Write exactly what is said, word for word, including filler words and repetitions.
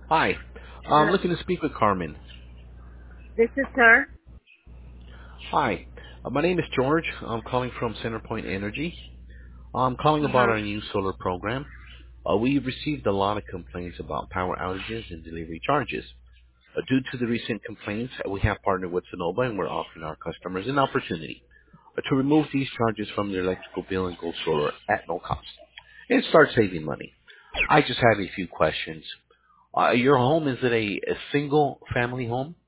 Hi. I'm Hello. looking to speak with Carmen. This is her. Hi. Uh, my name is George. I'm calling from Centerpoint Energy. I'm calling about Uh-huh. our new solar program. Uh, we received a lot of complaints about power outages and delivery charges. Uh, due to the recent complaints, uh, we have partnered with Sonova and we're offering our customers an opportunity uh, to remove these charges from their electrical bill and go solar at no cost and start saving money. I just have a few questions. Uh, your home, is it a, a single family home?